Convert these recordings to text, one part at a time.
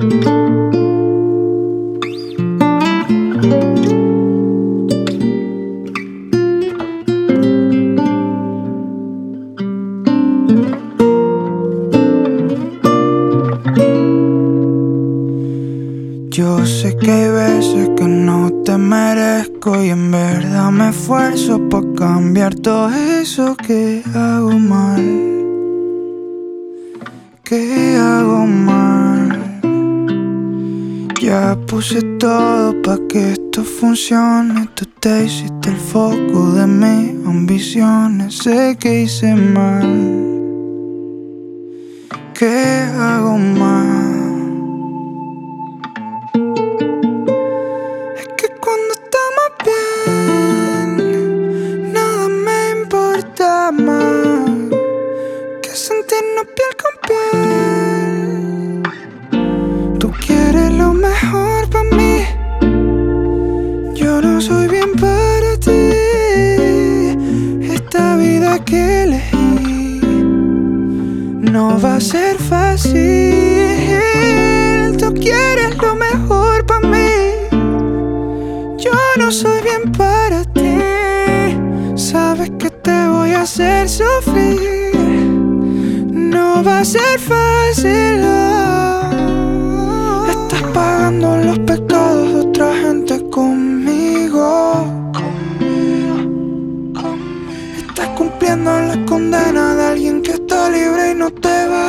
Yo sé que hay veces que no te merezco y en verdad me esfuerzo por cambiar todo eso que hago mal. Que hago mal. Ya puse todo pa' que esto funcione. Tú te hiciste el foco de mis ambiciones. Sé que hice mal. Que hago mal. Cuando estamos bien, nada me importa más que sentirnos piel con piel. Tú quieres lo mejor para mí, yo no soy bien para ti. Esta vida que elegí no va a ser fácil. Tú quieres lo mejor para mí, yo no soy bien para ti. Sabes que te voy a hacer sufrir. No va a ser fácil. Estás pagando los pecados de otra gente conmigo. Estás cumpliendo la condena de alguien que está libre y no te va.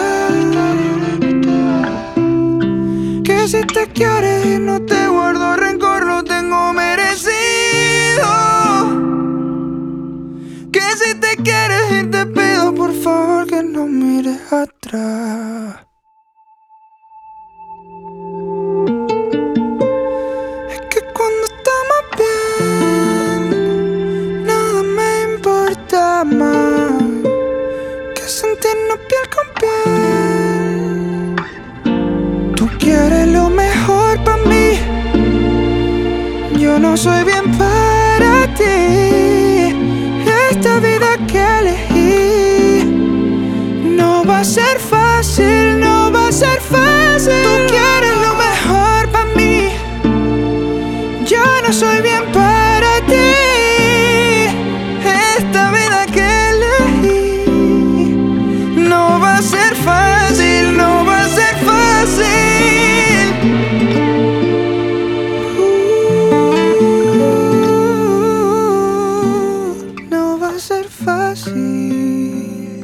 Que si te quieres ir no te guardo rencor, lo tengo merecido. Que si te quieres ir te pido por favor que no mires atrás. Es que cuando estamos bien, nada me importa más que sentirnos piel con piel. Tú quieres lo mejor para mí, yo no soy bien para ti. Esta vida que elegí no va a ser fácil, no va a ser fácil. Tú quieres lo mejor para mí, yo no soy bien para ti. Esta vida que elegí no va a ser fácil, no va a ser fácil. No va a ser fácil.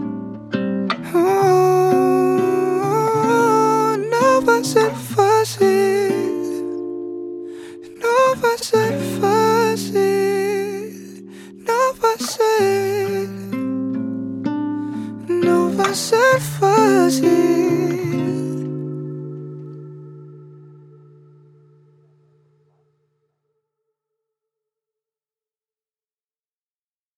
No va a ser fácil. No va a ser fácil. No va a ser. No va a ser fácil.